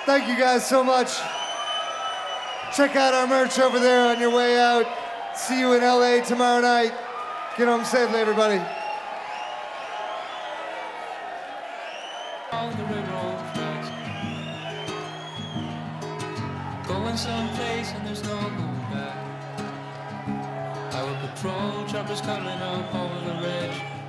Thank you guys so much. Check out our merch over there on your way out. See you in LA tomorrow night. Get home safely, everybody. On the railroad tracks, going someplace and there's no going back. Our patrol choppers coming up over the ridge.